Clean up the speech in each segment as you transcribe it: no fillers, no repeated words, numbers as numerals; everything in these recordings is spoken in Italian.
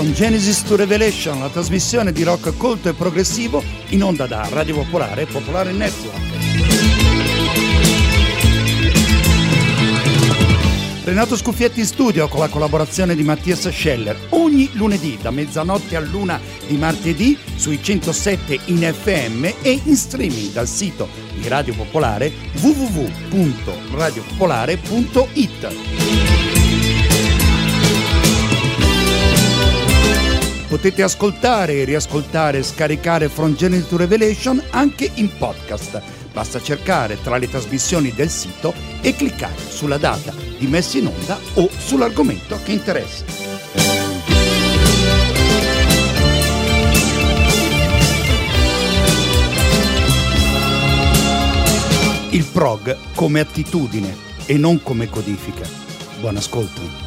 From Genesis to Revelation, la trasmissione di rock colto e progressivo in onda da Radio Popolare e Popolare Network. Renato Scuffietti in studio con la collaborazione di Mattias Scheller ogni lunedì da mezzanotte all'1 di martedì sui 107 in FM e in streaming dal sito di Radio Popolare www.radiopopolare.it. Potete ascoltare, riascoltare e scaricare From Genesis to Revelation anche in podcast. Basta cercare tra le trasmissioni del sito e cliccare sulla data di messa in onda o sull'argomento che interessa. Il prog come attitudine e non come codifica. Buon ascolto.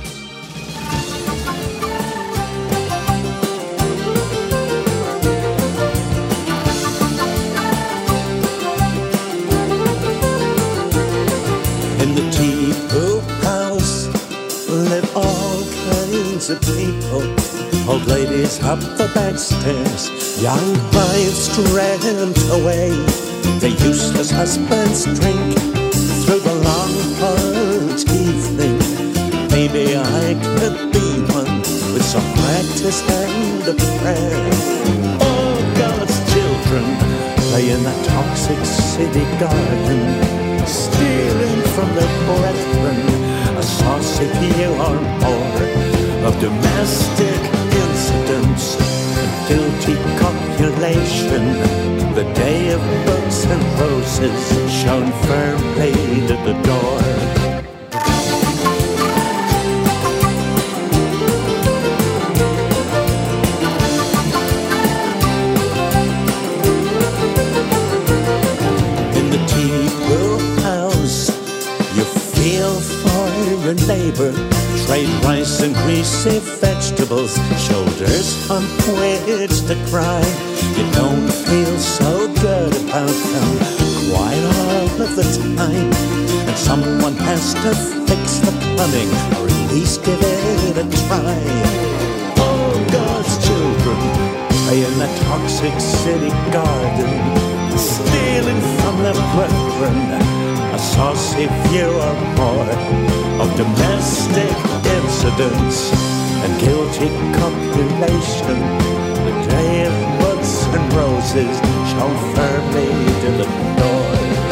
Of people, old ladies up the back stairs, young wives tramped away, their useless husbands drink through the long hard evening. Maybe I could be one with some practice and a prayer. Oh, God's children play in that toxic city garden, stealing from their brethren a saucy few or more of domestic incidents and guilty copulation. The day of books and roses shone firmly at the door. In the tea brew house, you feel for your neighbor, trade rice and greasy vegetables, shoulders on which to cry. You don't feel so good about them quite all of the time, and someone has to fix the plumbing or at least give it a try. Oh, God's children play in that toxic city garden, stealing from their brethren a saucy few or more of domestic incidents and guilty copulation. The day of books and roses shone firmly to the door.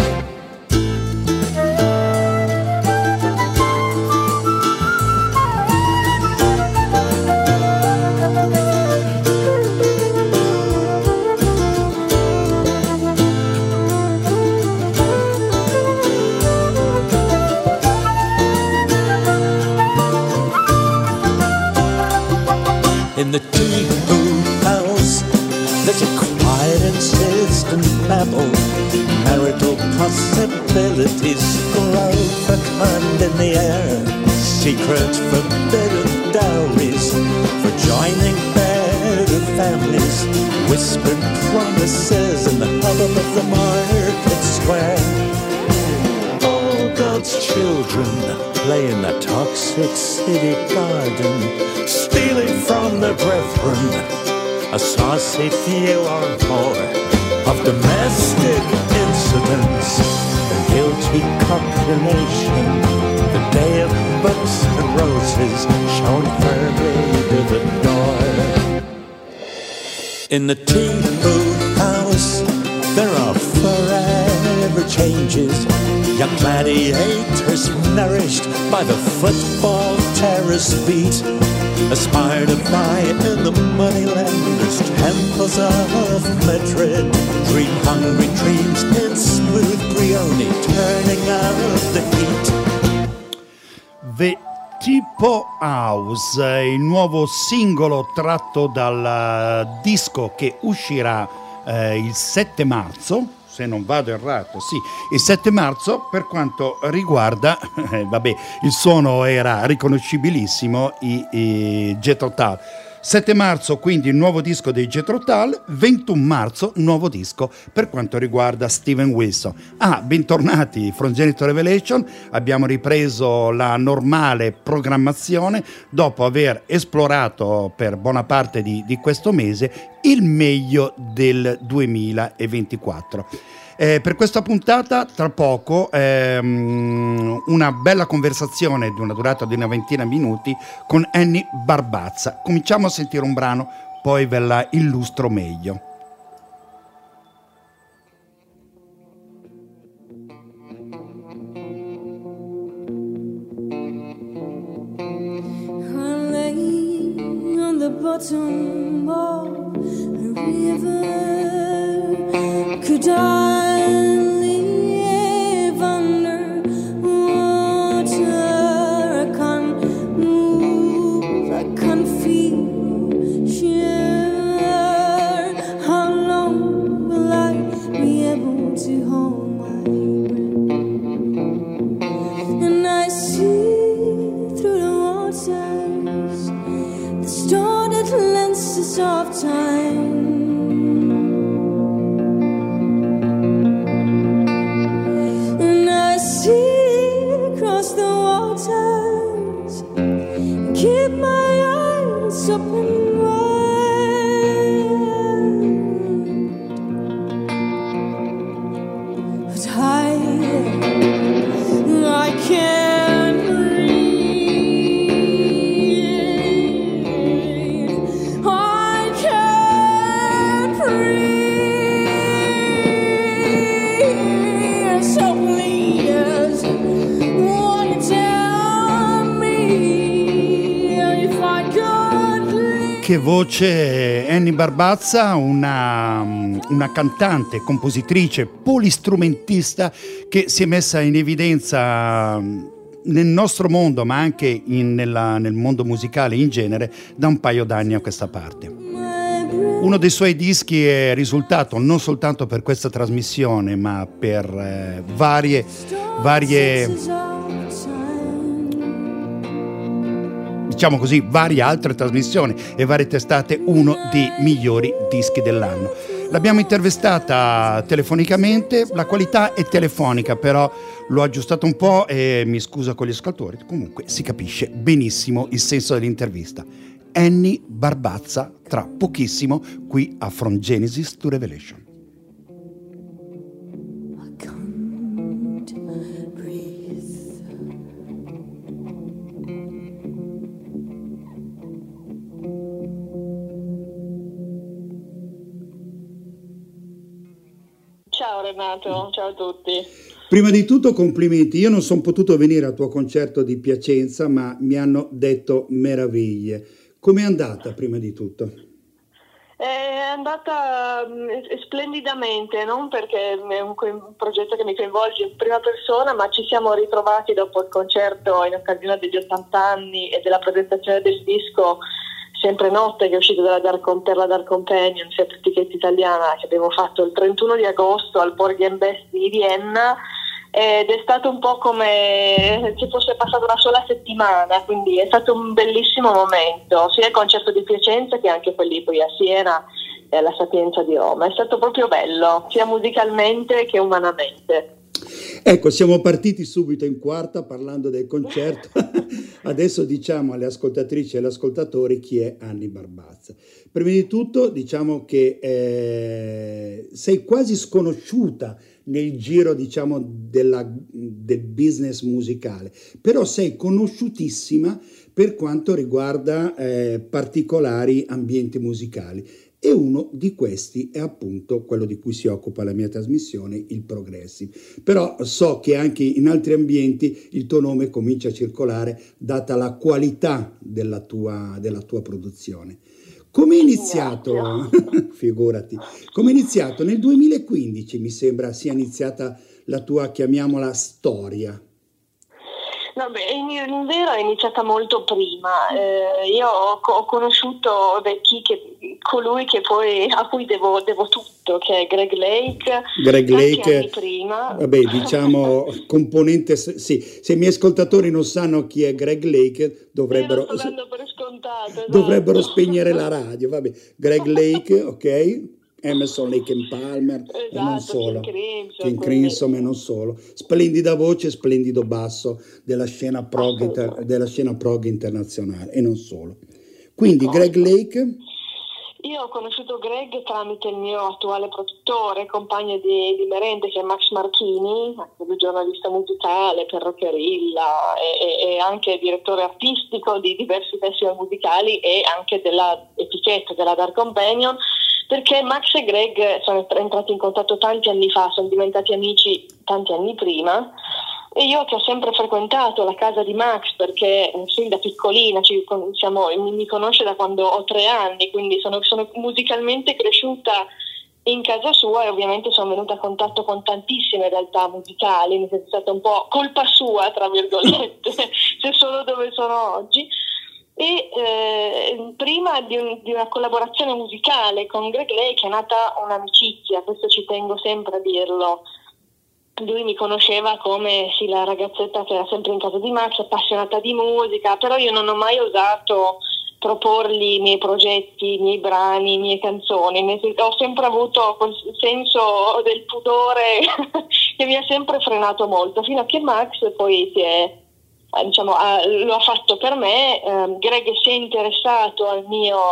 In the tea-room house, there's a quiet, insistent babble. Marital possibilities glow fecund in the air. Secret forbidden dowries for joining better families. Whispered promises in the hubbub of the market square. All God's children play in that toxic city garden, stealing from their brethren a saucy few or more of domestic incidents and guilty copulation. The day of books and roses shone firmly to the door. In the tea-room house, there are forever changes. Young gladiators nourished by the football terrace beat aspire to fly in the moneylenders' temples of Madrid. Dream hungry dreams in smooth Brioni, turning out the heat. The Tipo House, il nuovo singolo tratto dal disco che uscirà il 7 marzo. Se non vado errato, sì, il 7 marzo. Per quanto riguarda, il suono era riconoscibilissimo, i Jethro Tull. 7 marzo quindi il nuovo disco dei Jethro Tull, 21 marzo nuovo disco per quanto riguarda Steven Wilson. Bentornati From Genesis to Revelation, abbiamo ripreso la normale programmazione dopo aver esplorato per buona parte di questo mese il meglio del 2024. Per questa puntata tra poco una bella conversazione di una durata di una ventina di minuti con Annie Barbazza. Cominciamo a sentire un brano, poi ve la illustro meglio. I lay on the bottom of the river. Could I live under water? I can't move, I can't feel sure. How long will I be able to hold my breath? And I see through the waters the started lenses of time. Keep my eyes open wide, but I can't breathe. I can't breathe. So please, won't you tell me? Che voce, Annie Barbazza, una cantante, compositrice, polistrumentista che si è messa in evidenza nel nostro mondo, ma anche nel mondo musicale in genere, da un paio d'anni a questa parte. Uno dei suoi dischi è risultato non soltanto per questa trasmissione, ma per varie diciamo così, varie altre trasmissioni e varie testate, uno dei migliori dischi dell'anno. L'abbiamo intervistata telefonicamente, la qualità è telefonica, però l'ho aggiustato un po' e mi scusa con gli ascoltatori, comunque si capisce benissimo il senso dell'intervista. Annie Barbazza, tra pochissimo, qui a From Genesis to Revelation. Ciao Renato, ciao a tutti. Prima di tutto complimenti, io non sono potuto venire al tuo concerto di Piacenza, ma mi hanno detto meraviglie. Com'è andata prima di tutto? È andata splendidamente, non perché è un progetto che mi coinvolge in prima persona, ma ci siamo ritrovati dopo il concerto in occasione degli 80 anni e della presentazione del disco Sempre Notte, che è uscito per la Dark Companion, sia per etichetta italiana, che abbiamo fatto il 31 di agosto al Porgy Best di Vienna, ed è stato un po' come se fosse passata una sola settimana, quindi è stato un bellissimo momento, sia il concerto di Piacenza che anche quelli poi a Siena e alla Sapienza di Roma. È stato proprio bello, sia musicalmente che umanamente. Ecco, siamo partiti subito in quarta parlando del concerto. Adesso diciamo alle ascoltatrici e agli ascoltatori chi è Annie Barbazza. Prima di tutto diciamo che sei quasi sconosciuta nel giro, diciamo, del business musicale, però sei conosciutissima per quanto riguarda particolari ambienti musicali. E uno di questi è appunto quello di cui si occupa la mia trasmissione, il progressive. Però so che anche in altri ambienti il tuo nome comincia a circolare, data la qualità della tua produzione. Come è iniziato? Figurati. Come è iniziato? Nel 2015 mi sembra sia iniziata la tua, chiamiamola, storia. No, beh, in vero è iniziata molto prima. Io ho conosciuto chi che colui che poi a cui devo tutto, che è Greg Lake. Greg Lake, prima. Vabbè, diciamo componente, sì, se i miei ascoltatori non sanno chi è Greg Lake dovrebbero, Lo sto dando per scontato, esatto. Dovrebbero spegnere la radio. Vabbè, Greg Lake, ok, Emerson, Lake and Palmer, esatto, e non solo, King Crimson e non solo, splendida voce, splendido basso della scena prog internazionale e non solo. Quindi Greg Lake. Io ho conosciuto Greg tramite il mio attuale produttore, compagno di merende, che è Max Marchini, giornalista musicale per Rockerilla e anche direttore artistico di diversi festival musicali e anche della etichetta della Dark Companion, perché Max e Greg sono entrati in contatto tanti anni fa, sono diventati amici tanti anni prima. E io che ho sempre frequentato la casa di Max, perché fin da piccolina mi conosce da quando ho 3 anni, quindi sono musicalmente cresciuta in casa sua e ovviamente sono venuta a contatto con tantissime realtà musicali, mi è stata un po' colpa sua, tra virgolette, se sono dove sono oggi. E prima di una collaborazione musicale con Greg Lake è nata un'amicizia, questo ci tengo sempre a dirlo. Lui mi conosceva come la ragazzetta che era sempre in casa di Max, appassionata di musica, però io non ho mai osato proporgli i miei progetti, i miei brani, le mie canzoni. Ho sempre avuto quel senso del pudore che mi ha sempre frenato molto, fino a che Max poi lo ha fatto per me. Greg si è interessato alla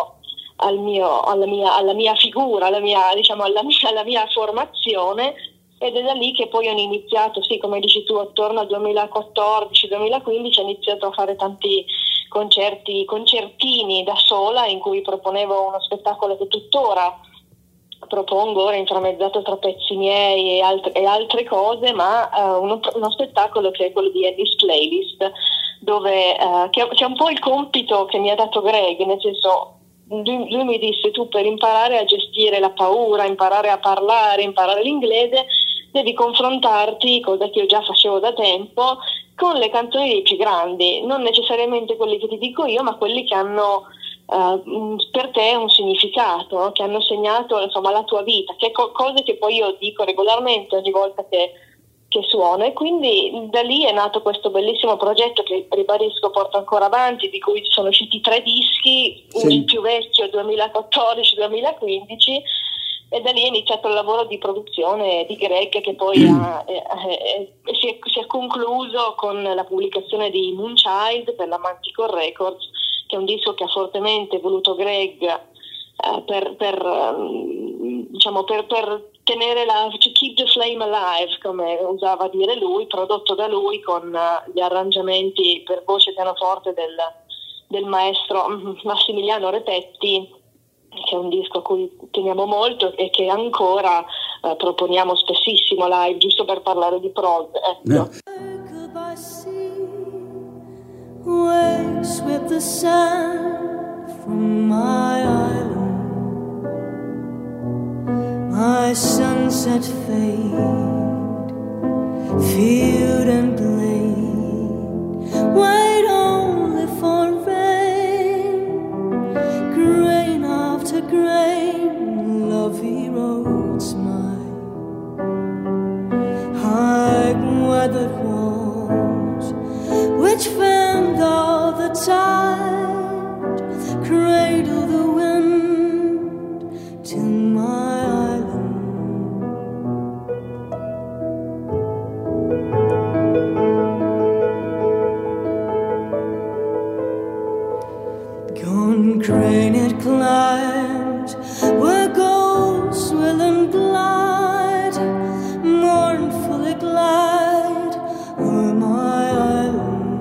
mia figura, alla mia formazione. Ed è da lì che poi ho iniziato, sì, come dici tu, attorno al 2014-2015 ho iniziato a fare tanti concertini da sola, in cui proponevo uno spettacolo che tuttora propongo, ora inframmezzato tra pezzi miei e altre cose, ma uno spettacolo che è quello di Eddie's Playlist, dove che è un po' il compito che mi ha dato Greg, nel senso, lui mi disse: tu per imparare a gestire la paura, imparare a parlare, imparare l'inglese, devi confrontarti, cosa che io già facevo da tempo, con le canzoni dei più grandi, non necessariamente quelli che ti dico io, ma quelli che hanno per te un significato, che hanno segnato la tua vita, che cose che poi io dico regolarmente ogni volta che suono. E quindi da lì è nato questo bellissimo progetto che, ribadisco, porto ancora avanti, di cui sono usciti 3 dischi, sì. Il più vecchio 2014-2015, e da lì è iniziato il lavoro di produzione di Greg, che poi si è concluso con la pubblicazione di Moonchild per la Manticore Records, che è un disco che ha fortemente voluto Greg per tenere to keep the flame alive, come usava dire lui, prodotto da lui con gli arrangiamenti per voce e pianoforte del maestro Massimiliano Repetti, che è un disco a cui teniamo molto e che ancora proponiamo spessissimo live, giusto per parlare di prog. Ecco. Waves with the sand from my island, my sunset fade, field and blade, wait only for rain, grain after grain, lovely roads mine, high weathered walls, which fend all the tide, cradle the wind to my island. Gone granite climbed, where ghosts will and glide, mournfully glide o'er my island.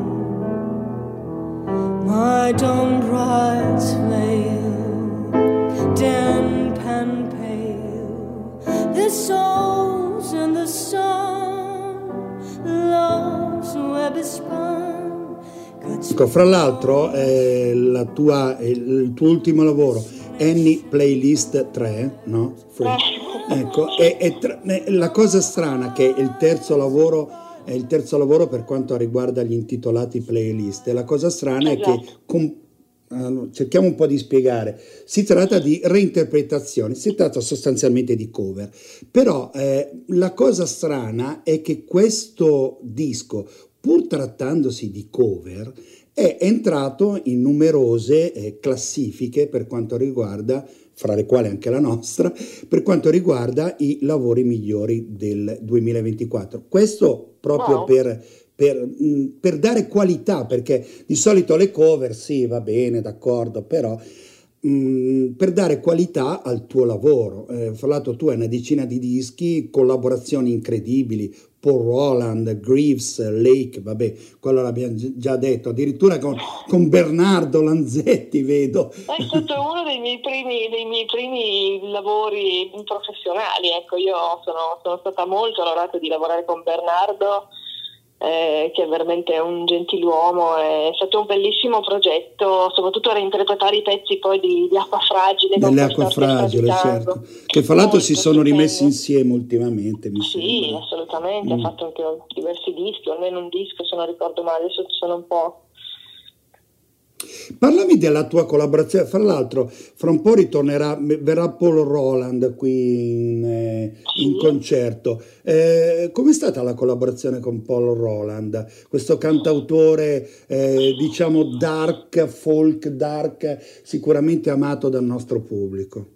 My dawn brides veil, damp and pale, the souls in the sun, love's web is spun. Ecco, fra l'altro il tuo ultimo lavoro, Annie Playlist 3, no? Ecco, la cosa strana che il terzo lavoro per quanto riguarda gli intitolati playlist, e la cosa strana è che cerchiamo un po' di spiegare. Si tratta di reinterpretazioni, si tratta sostanzialmente di cover. Però la cosa strana è che questo disco, pur trattandosi di cover, è entrato in numerose classifiche per quanto riguarda, fra le quali anche la nostra, per quanto riguarda i lavori migliori del 2024. Questo proprio Wow. per dare qualità, perché di solito le cover, sì, va bene, d'accordo, però per dare qualità al tuo lavoro. Fra l'altro tu hai una decina di dischi, collaborazioni incredibili, Paul Roland, Greaves, Lake, vabbè, quello l'abbiamo già detto, addirittura con Bernardo Lanzetti, vedo. È stato uno dei miei primi lavori professionali, ecco, io sono stata molto onorata di lavorare con Bernardo, che è veramente un gentiluomo. È stato un bellissimo progetto, soprattutto reinterpretare i pezzi poi di Acqua Fragile. Delle Acqua Fragile, certo, che fra l'altro si sono rimessi insieme ultimamente, mi sembra. Assolutamente, ha fatto anche diversi dischi, almeno un disco se non ricordo male, adesso sono un po'... Parlami della tua collaborazione, fra l'altro fra un po' verrà Paul Roland qui in concerto. Com'è stata la collaborazione con Paul Roland? Questo cantautore diciamo folk dark, sicuramente amato dal nostro pubblico.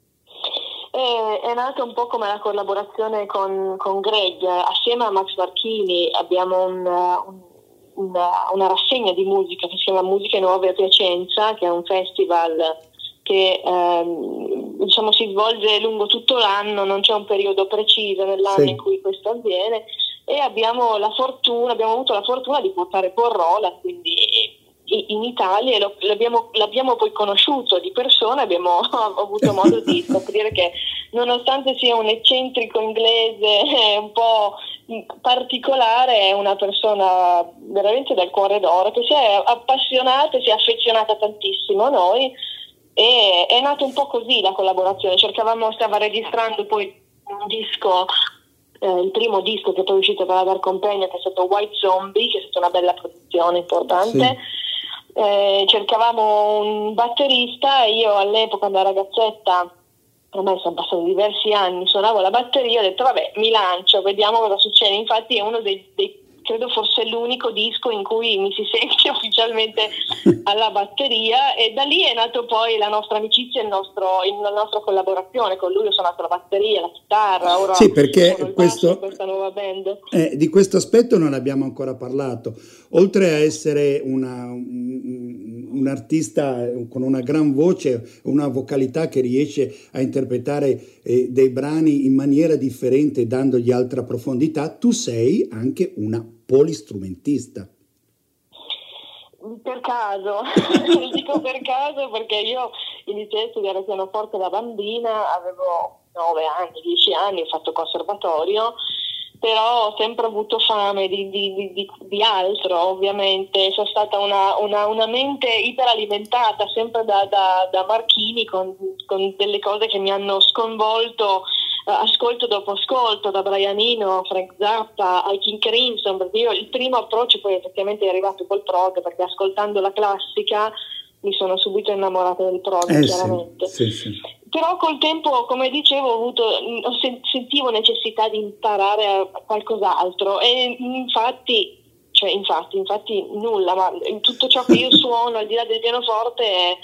È nata un po' come la collaborazione con Greg, assieme a Max Marchini abbiamo una rassegna di musica che si chiama Musiche Nuove a Piacenza, che è un festival che diciamo si svolge lungo tutto l'anno, non c'è un periodo preciso nell'anno in cui questo avviene, e abbiamo avuto la fortuna di portare Paul Roland quindi in Italia, e l'abbiamo poi conosciuto di persona, abbiamo avuto modo di scoprire che nonostante sia un eccentrico inglese un po' particolare, è una persona veramente del cuore d'oro, che si è appassionata e si è affezionata tantissimo a noi, e è nata un po' così la collaborazione. Stava registrando poi un disco, il primo disco che poi è uscito per la Dark Companion, che è stato White Zombie, che è stata una bella produzione importante. Cercavamo un batterista, e io all'epoca da ragazzetta, ormai sono passati diversi anni, suonavo la batteria, ho detto vabbè, mi lancio, vediamo cosa succede. Infatti è uno dei credo forse l'unico disco in cui mi si sente ufficialmente alla batteria, e da lì è nato poi la nostra amicizia e la nostra collaborazione. Con lui ho suonato la batteria, la chitarra, ora sì, perché sono il basso in questa nuova band. Di questo aspetto non abbiamo ancora parlato. Oltre a essere un artista con una gran voce, una vocalità che riesce a interpretare dei brani in maniera differente, dandogli altra profondità, tu sei anche una polistrumentista. Per caso, dico per caso perché io iniziai a studiare pianoforte da bambina, avevo 9 anni, 10 anni, ho fatto conservatorio, però ho sempre avuto fame di altro, ovviamente. Sono stata una mente iperalimentata sempre da Marchini, con delle cose che mi hanno sconvolto ascolto dopo ascolto, da Brian Eno, Frank Zappa, ai King Crimson, perché io il primo approccio poi effettivamente è arrivato col prog, perché ascoltando la classica mi sono subito innamorata del prog, chiaramente. Sì. Però col tempo, come dicevo, sentivo necessità di imparare qualcos'altro, e infatti nulla, ma tutto ciò che io suono al di là del pianoforte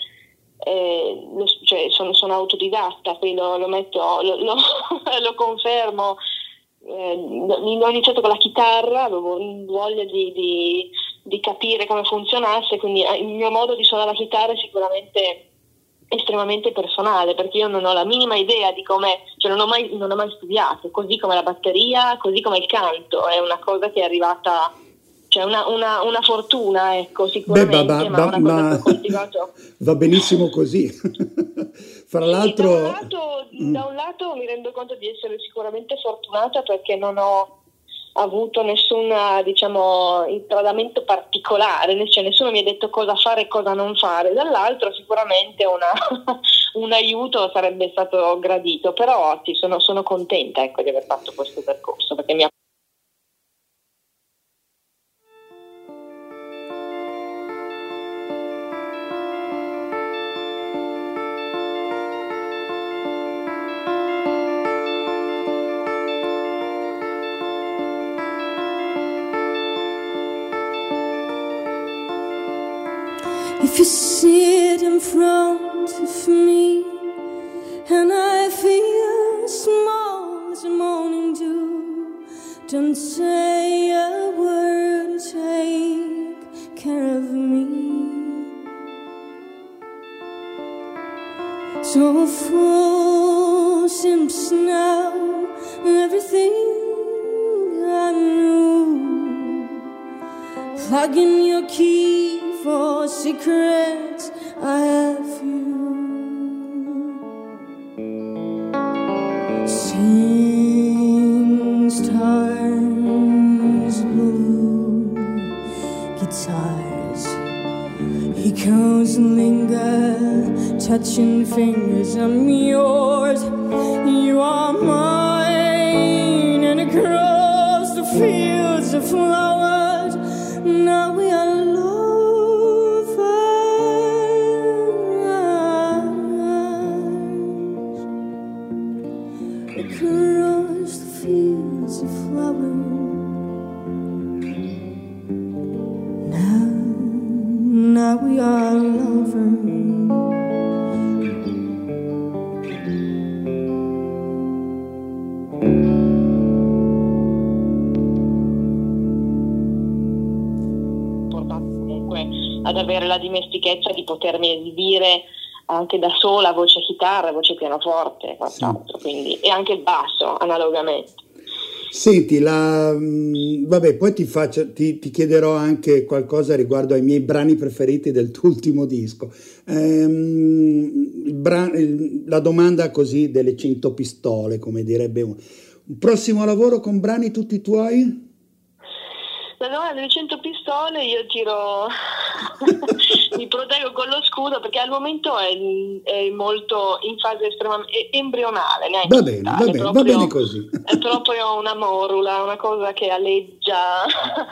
sono autodidatta, quindi lo metto, lo confermo. Ho iniziato con la chitarra, avevo voglia di capire come funzionasse, quindi il mio modo di suonare la chitarra è sicuramente estremamente personale, perché io non ho la minima idea di come, non ho mai studiato, così come la batteria, così come il canto, è una cosa che è arrivata, una fortuna, ecco, sicuramente, ma una cosa che ho coltivato. Va benissimo così. Fra l'altro, da un lato mi rendo conto di essere sicuramente fortunata, perché non ho avuto nessun instradamento particolare, nessuno mi ha detto cosa fare e cosa non fare. Dall'altro sicuramente un aiuto sarebbe stato gradito, però sì, sono contenta, ecco, di aver fatto questo percorso, perché mi ha If you sit in front of me and I feel small as a morning dew, don't say a word, take care of me. So full seems now everything I knew. Plug in your key for secrets I have you. Sings stars blue, guitars, echoes linger, touching fingers. I'm yours, you are mine, and across the fields of flowers, now we are lovers. Across the fields of flowers, now we are lovers. Ad avere la dimestichezza di potermi esibire anche da sola, voce chitarra, voce pianoforte, quant'altro, sì. Quindi, e anche il basso analogamente. Senti, vabbè, poi ti chiederò anche qualcosa riguardo ai miei brani preferiti del tuo ultimo disco. La domanda così delle 100 pistole, come direbbe uno. Un prossimo lavoro con brani tutti tuoi? No, delle 100 pistole io tiro, mi proteggo con lo scudo perché al momento è molto in fase estremamente embrionale. Va bene così. È proprio una morula, una cosa che aleggia,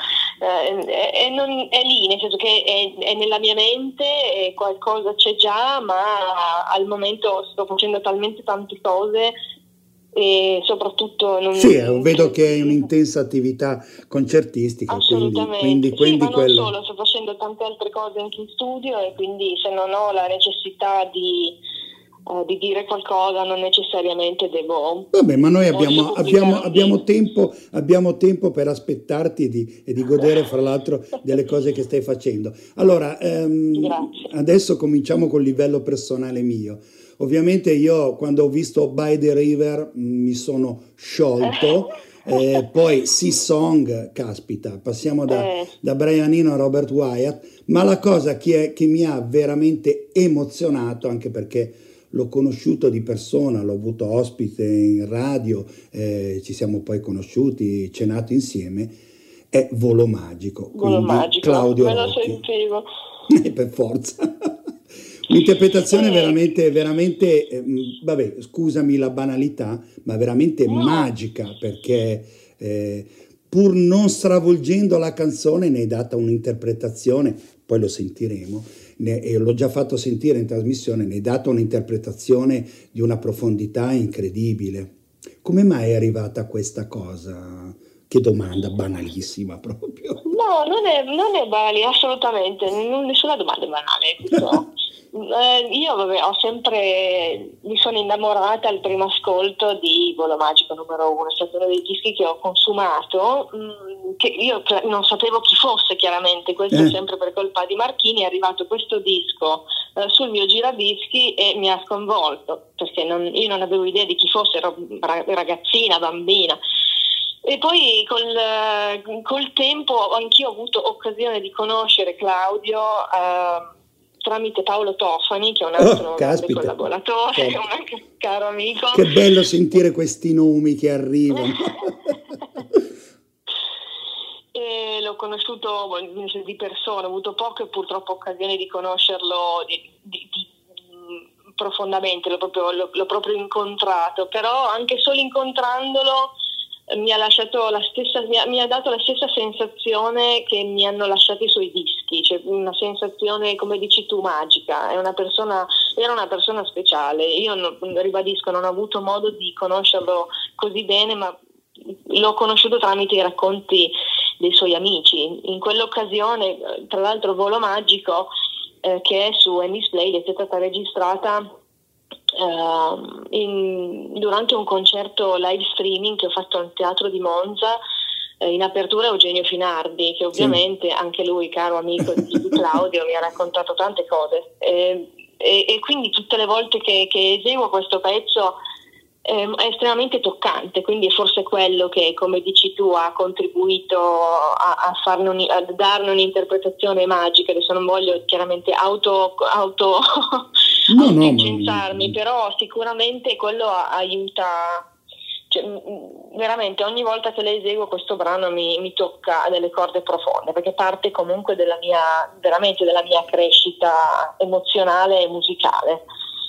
è lì, nel senso che è nella mia mente, e qualcosa c'è già, ma al momento sto facendo talmente tante cose e soprattutto vedo che è un'intensa attività concertistica, assolutamente, quindi ma quello... non solo, sto facendo tante altre cose anche in studio, e quindi se non ho la necessità di dire qualcosa non necessariamente devo... Vabbè, ma noi abbiamo tempo per aspettarti e di godere fra l'altro delle cose che stai facendo. Allora, adesso cominciamo col livello personale mio. Ovviamente io quando ho visto By the River mi sono sciolto, poi Sea Song, caspita, passiamo da Brian Eno a Robert Wyatt, ma la cosa che mi ha veramente emozionato, anche perché l'ho conosciuto di persona, l'ho avuto ospite in radio, ci siamo poi conosciuti, cenato insieme, è Volo Magico. Volo Magico, Claudio me lo Rocchi. sentivo. Per forza. Un'interpretazione veramente, vabbè, scusami la banalità, ma veramente magica, perché pur non stravolgendo la canzone ne hai data un'interpretazione, poi lo sentiremo, e l'ho già fatto sentire in trasmissione, ne hai data un'interpretazione di una profondità incredibile. Come mai è arrivata questa cosa? Che domanda banalissima proprio. No, non è banale, assolutamente, nessuna domanda è banale. Io mi sono innamorata al primo ascolto di Volo Magico numero 1, è stato uno dei dischi che ho consumato, che io non sapevo chi fosse, chiaramente, questo sempre per colpa di Marchini. È arrivato questo disco sul mio giradischi e mi ha sconvolto, perché io non avevo idea di chi fosse, ero ragazzina, bambina. E poi col tempo anch'io ho avuto occasione di conoscere Claudio tramite Paolo Tofani, che è un altro grande collaboratore, certo. Un caro amico. Che bello sentire questi nomi che arrivano. E l'ho conosciuto di persona, ho avuto poche purtroppo occasioni di conoscerlo profondamente, l'ho proprio incontrato, però anche solo incontrandolo mi ha dato la stessa sensazione che mi hanno lasciato i suoi dischi, cioè una sensazione, come dici tu, magica. Era una persona speciale. Io ribadisco, non ho avuto modo di conoscerlo così bene, ma l'ho conosciuto tramite i racconti dei suoi amici. In quell'occasione, tra l'altro, Volo Magico che è su Annie's Play, è stata registrata durante un concerto live streaming che ho fatto al Teatro di Monza, in apertura Eugenio Finardi, che ovviamente anche lui, caro amico di Claudio, mi ha raccontato tante cose, e quindi tutte le volte che eseguo questo pezzo è estremamente toccante, quindi è forse quello che, come dici tu, ha contribuito a darne un'interpretazione magica. Adesso non voglio chiaramente incensarmi, però sicuramente quello aiuta, cioè, veramente ogni volta che le eseguo questo brano mi tocca delle corde profonde, perché parte comunque veramente della mia crescita emozionale e musicale.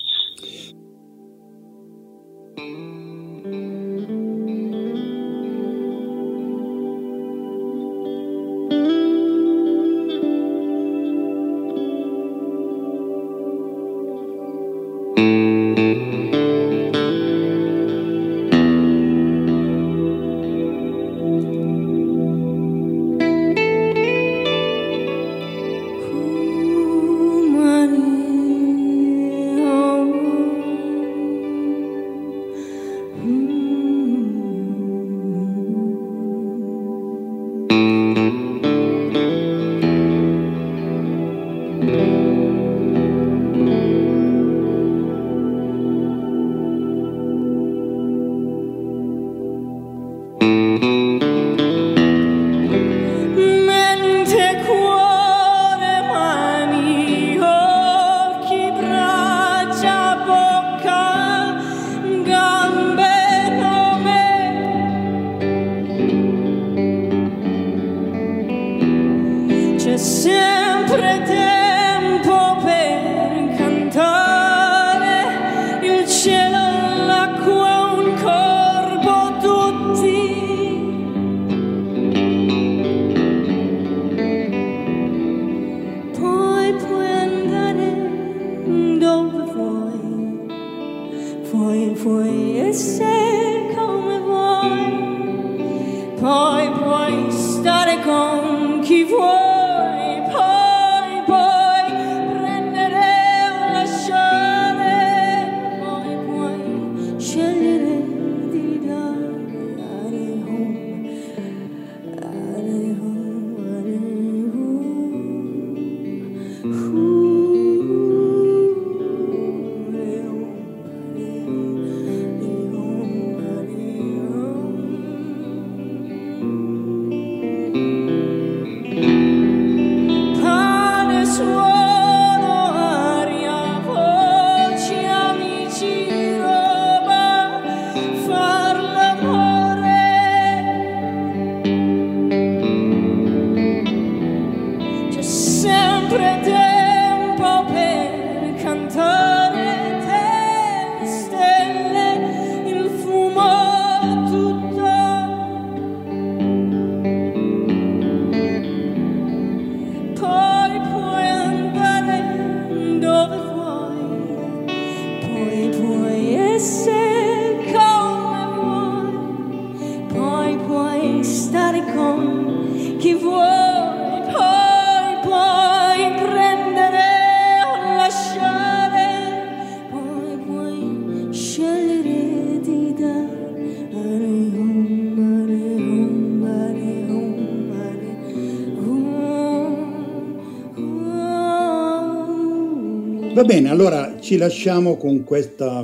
Va bene, allora ci lasciamo con questo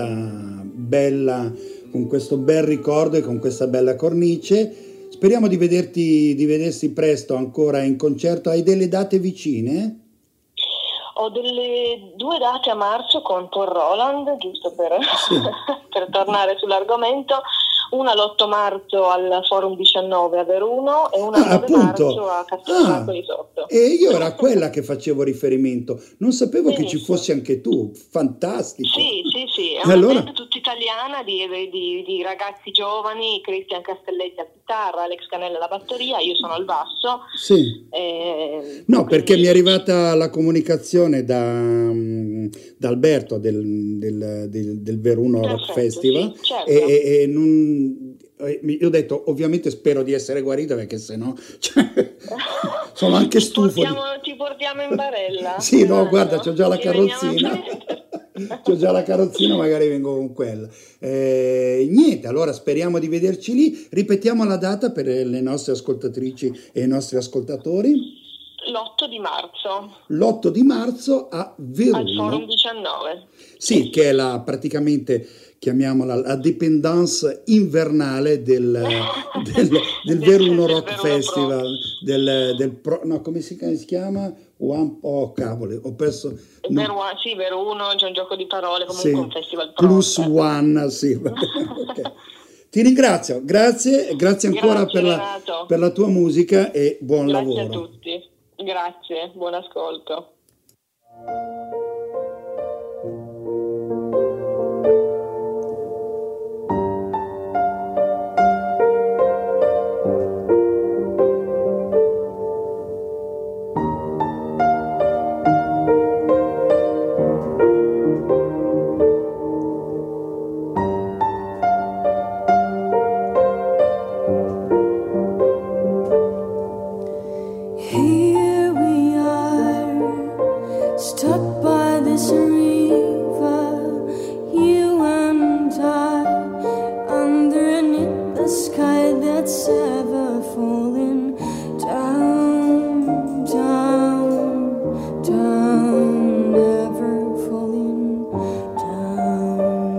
bel ricordo e con questa bella cornice. Speriamo di vedersi presto ancora in concerto. Hai delle date vicine? Ho delle 2 date a marzo con Paul Roland, giusto per tornare sull'argomento. Una l'8 marzo al Forum 19 a Veruno e una il 9 marzo a Castelfranco di Sotto. E io era quella che facevo riferimento, non sapevo che ci fossi anche tu, fantastico. Sì, è una band tutta italiana di ragazzi giovani, Cristian Castelletti a chitarra, Alex Canella alla batteria, io sono al basso. Sì. No, perché mi è arrivata la comunicazione da Alberto del Veruno Rock Festival, sì, certo. e io ho detto ovviamente spero di essere guarito, perché sennò sono anche stufo. Ti portiamo in barella? Sì, no, guarda, c'ho già la carrozzina. C'ho già la carrozzina, magari vengo con quella. Niente, allora speriamo di vederci lì. Ripetiamo la data per le nostre ascoltatrici e i nostri ascoltatori. L'8 di marzo. L'8 di marzo a Veruno. Al Forum 19. Sì, che è praticamente, chiamiamola, la dépendance invernale del Veruno Rock Festival. Come si chiama? Oh cavoli, ho perso. Sì, Veruno, c'è un gioco di parole, comunque sì, un festival pro. Plus one, sì. Okay. Ti ringrazio, grazie ancora per la tua musica e buon lavoro. Grazie a tutti, grazie, buon ascolto. Here we are, stuck by this river, you and I, underneath the sky that's ever falling down, down, down, ever falling down.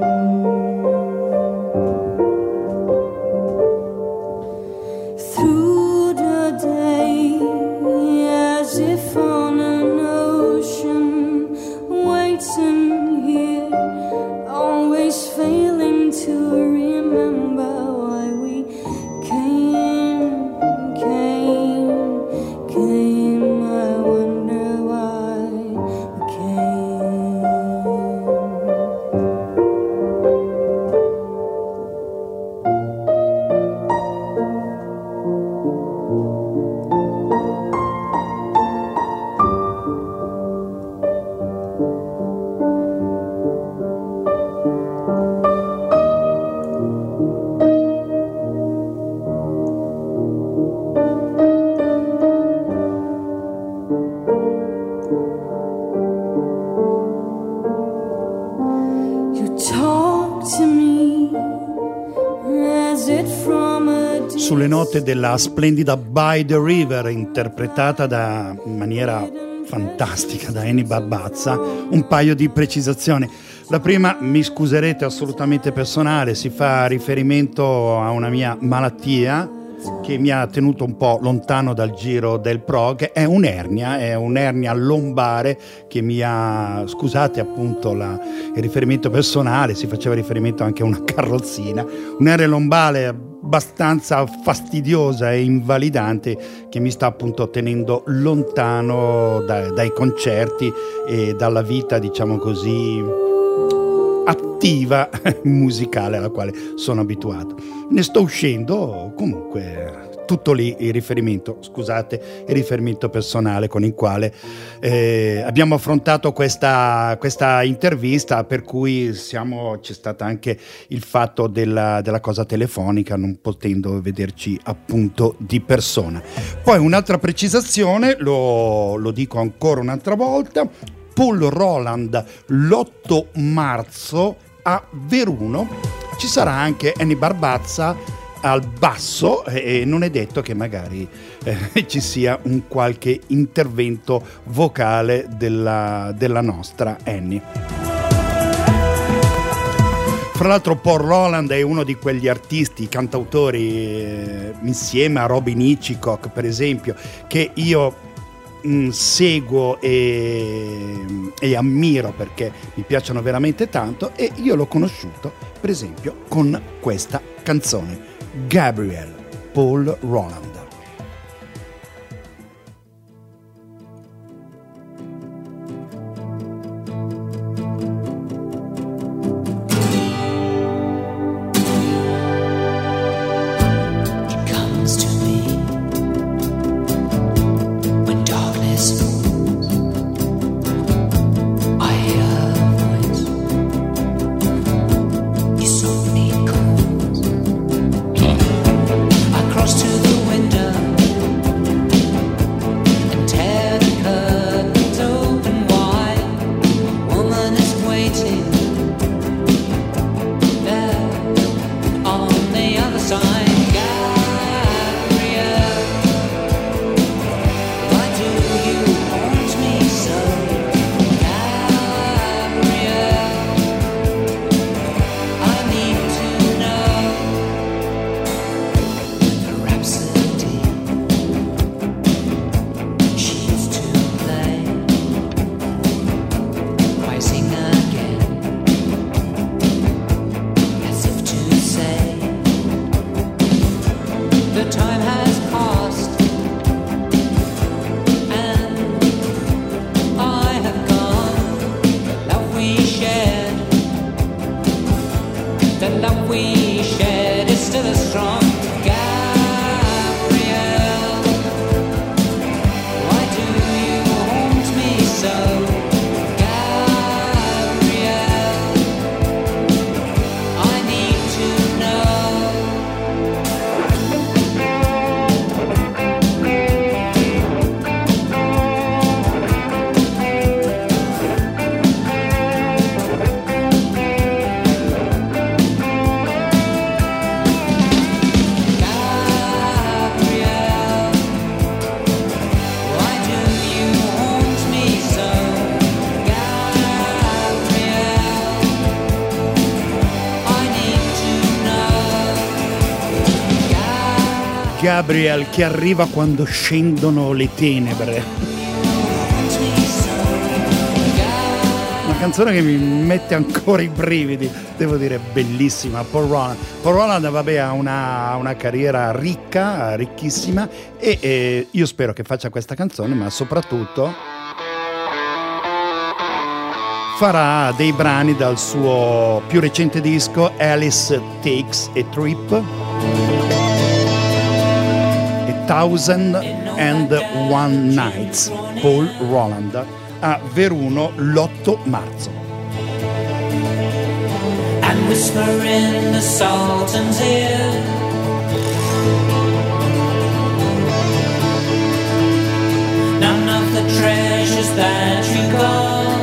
Through the day, as if on an ocean, waiting here, always failing to remember why we came. I wonder why we came. You talk to me as it from a Sulle note della splendida By the River, interpretata in maniera fantastica da Annie Barbazza, un paio di precisazioni. La prima, mi scuserete, assolutamente personale, si fa riferimento a una mia malattia che mi ha tenuto un po' lontano dal giro del prog. È un'ernia lombare che mi ha, scusate appunto il riferimento personale, si faceva riferimento anche a una carrozzina, un'ernia lombare abbastanza fastidiosa e invalidante che mi sta appunto tenendo lontano dai concerti e dalla vita, diciamo così, attiva musicale alla quale sono abituato. Ne sto uscendo, comunque tutto lì il riferimento personale con il quale abbiamo affrontato questa intervista, per cui c'è stato anche il fatto della cosa telefonica, non potendo vederci appunto di persona. Poi un'altra precisazione, lo dico ancora un'altra volta: Paul Roland l'8 marzo a Veruno. Ci sarà anche Annie Barbazza al basso e non è detto che magari ci sia un qualche intervento vocale della nostra Annie. Fra l'altro Paul Roland è uno di quegli artisti, cantautori, insieme a Robin Hitchcock per esempio, che io seguo e ammiro perché mi piacciono veramente tanto, e io l'ho conosciuto per esempio con questa canzone, Gabriel, Paul Roland. Across to the window The love we shared is still as strong. Gabrielle, why do you haunt me so? Gabrielle, I need to know. Gabriel che arriva quando scendono le tenebre. Una canzone che mi mette ancora i brividi, devo dire, bellissima. Paul Roland vabbè, ha una carriera ricca, ricchissima, e io spero che faccia questa canzone, ma soprattutto farà dei brani dal suo più recente disco Alice Takes a Trip, 1001 Nights. Paul Roland a Veruno l'8 marzo. And whisper in the Sultan's ear, none of the treasures that you got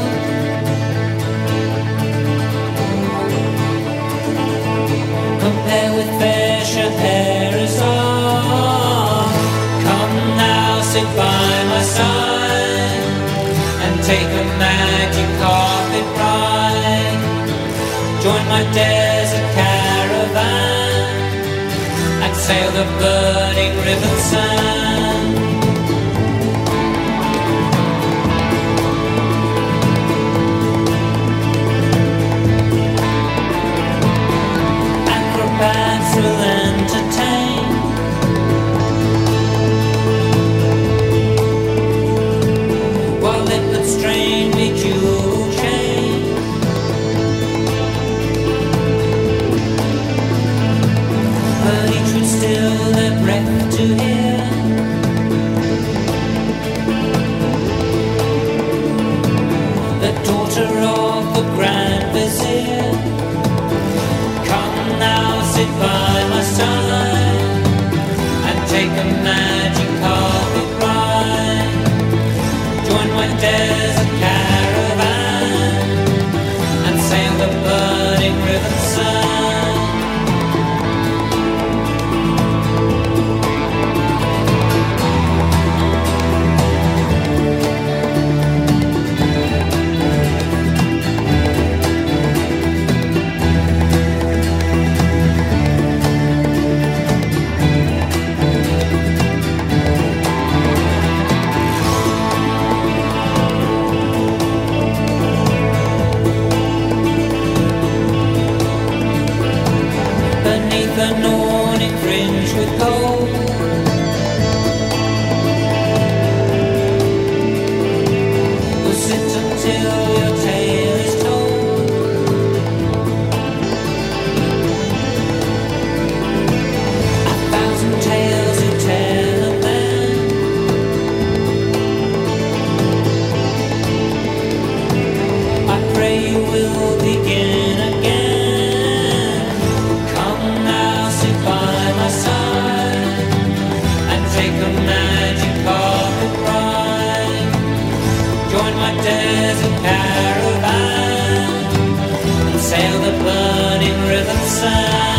compare with fair Scheherazade. Come now, sit by my side and take a magic carpet ride. Join my desert caravan and sail the burning river sand. Acrobats will entertain, while leopards strain me jewel chain. But each would still their breath to hear the daughter of the Grand Vizier. Come now, sit by my side and take a magic carpet ride. Join my desert caravan and sail the burning river sand. Beneath an awning fringed with gold, we'll sit until your tale is told. A thousand tales you tell of them, I pray you will begin again. Take a magic carpet ride. Join my desert caravan and sail the burning river sand.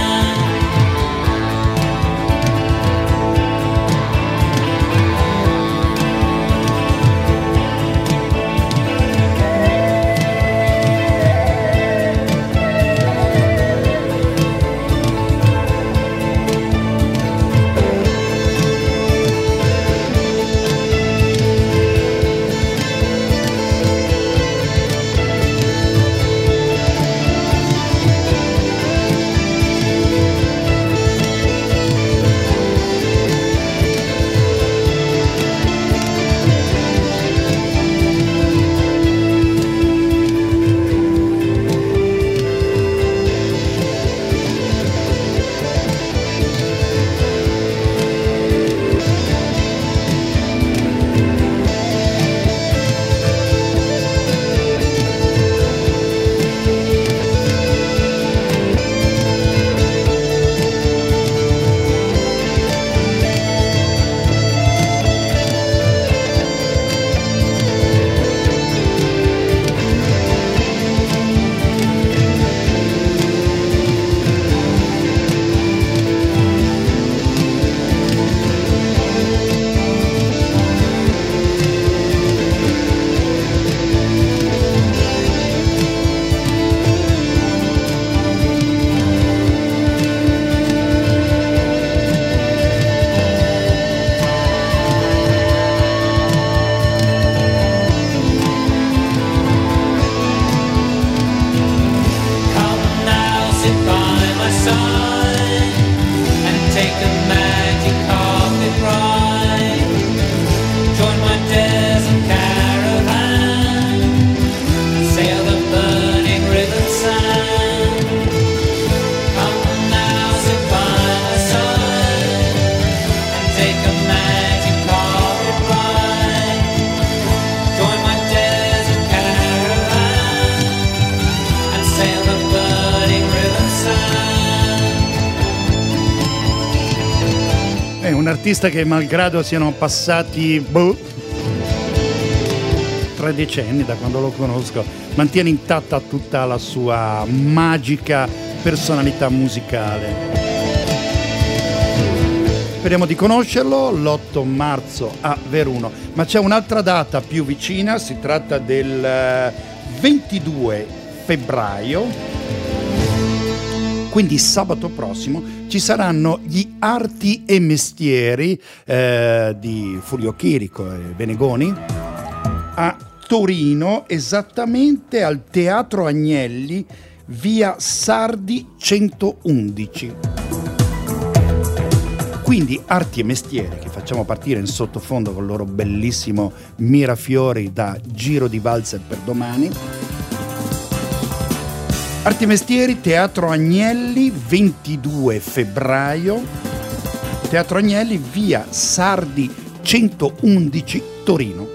È un artista che, malgrado siano passati 3 decenni da quando lo conosco, mantiene intatta tutta la sua magica personalità musicale. Speriamo di conoscerlo l'8 marzo a Veruno, ma c'è un'altra data più vicina, si tratta del 22 febbraio, quindi sabato prossimo ci saranno gli Arti e Mestieri di Furio Chirico e Benegoni a Torino, esattamente al Teatro Agnelli, via Sardi 111. Quindi Arti e Mestieri, che facciamo partire in sottofondo con il loro bellissimo Mirafiori da Giro di Valzer per domani. Arti e Mestieri, Teatro Agnelli, 22 febbraio. Teatro Agnelli, via Sardi 111, Torino.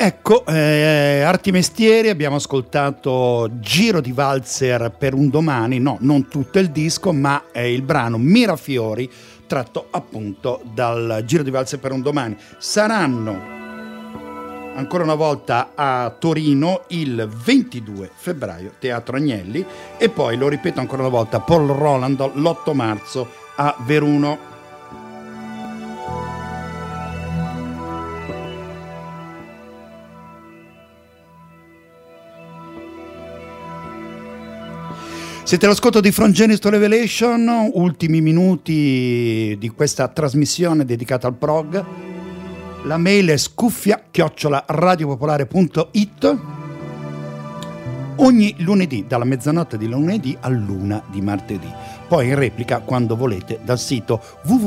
Ecco, Arti Mestieri, abbiamo ascoltato Giro di Valzer per un domani, no, non tutto il disco, ma è il brano Mirafiori, tratto appunto dal Giro di Valzer per un domani. Saranno ancora una volta a Torino il 22 febbraio, Teatro Agnelli, e poi, lo ripeto ancora una volta, Paul Roland l'8 marzo a Veruno. Siete all'ascolto di From Genesis to Revelation, ultimi minuti di questa trasmissione dedicata al prog. La mail è scuffia@radiopopolare.it. Ogni lunedì, dalla mezzanotte di lunedì all'1 di martedì. Poi in replica quando volete dal sito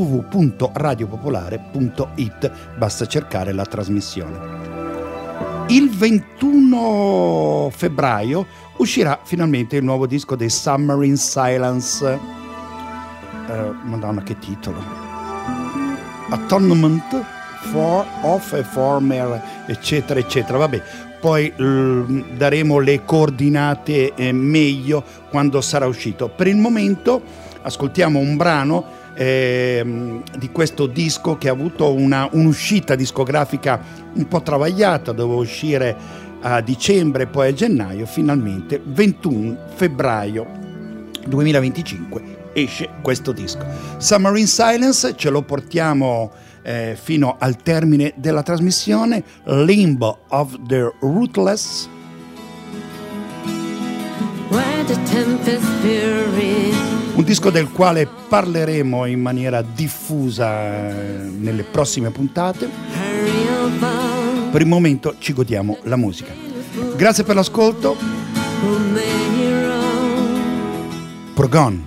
www.radiopopolare.it, basta cercare la trasmissione. Il 21 febbraio uscirà finalmente il nuovo disco dei Summer in Silence. Madonna, che titolo! Atonement for of a Former, eccetera, eccetera. Vabbè, poi daremo le coordinate meglio quando sarà uscito. Per il momento ascoltiamo un brano di questo disco che ha avuto un'uscita discografica un po' travagliata, doveva uscire a dicembre, poi a gennaio. Finalmente 21 febbraio 2025 esce questo disco. Summer in Silence, ce lo portiamo fino al termine della trasmissione. Limbo of the Rootless. Un disco del quale parleremo in maniera diffusa nelle prossime puntate. Per il momento ci godiamo la musica. Grazie per l'ascolto. Progon.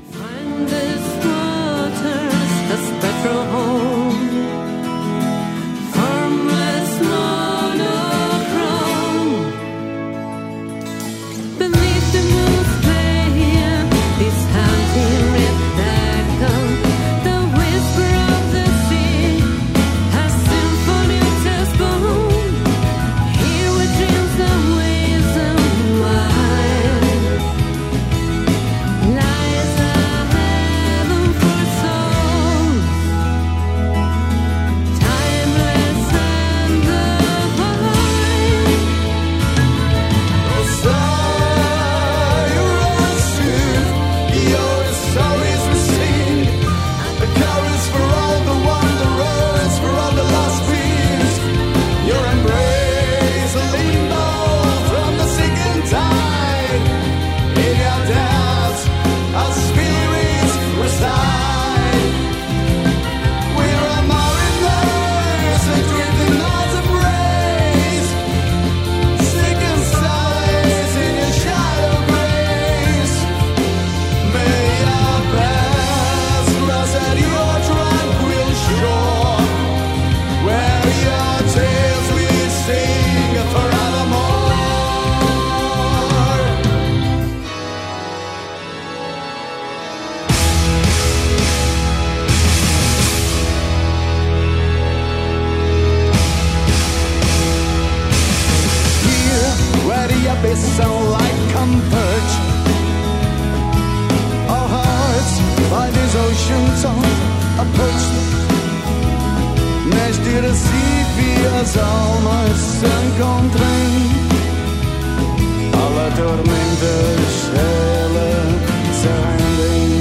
Sunlight converge. Our hearts by these oceans on approach. Nas direzias almas se encontrem. Alla tormenta ela se rendem.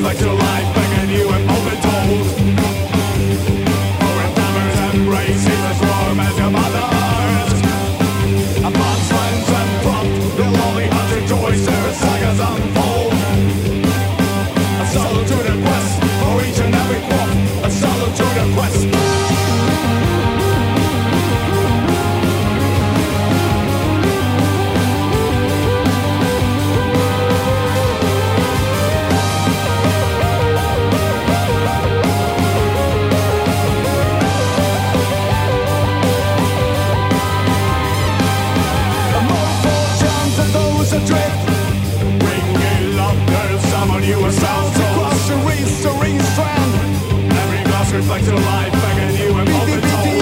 back to life, begging you and open told. For endeavors and races as warm as your mother's. Upon friends and prompt, they'll only have to choice their sagas unfold. A salute to the quest for each and every quote. A salute to the quest. Adrift, ringing laughter, summon you a sound across the reef, serene strand. Every glass reflects your life, begging you and open told.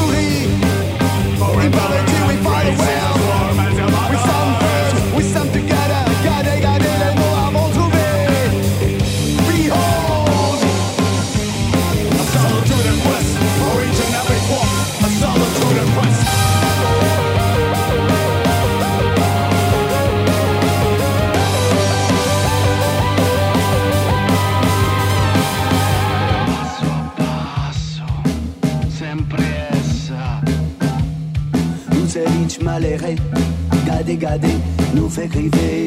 For enveloping we fight a well. We stand first, we stand together. Gardez les mots avant de trouver. Behold, a salute to the quest for each and every walk. A salute to the quest. Maléré, gadé, nous fait criver.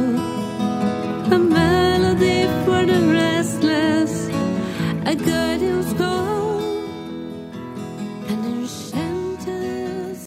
A good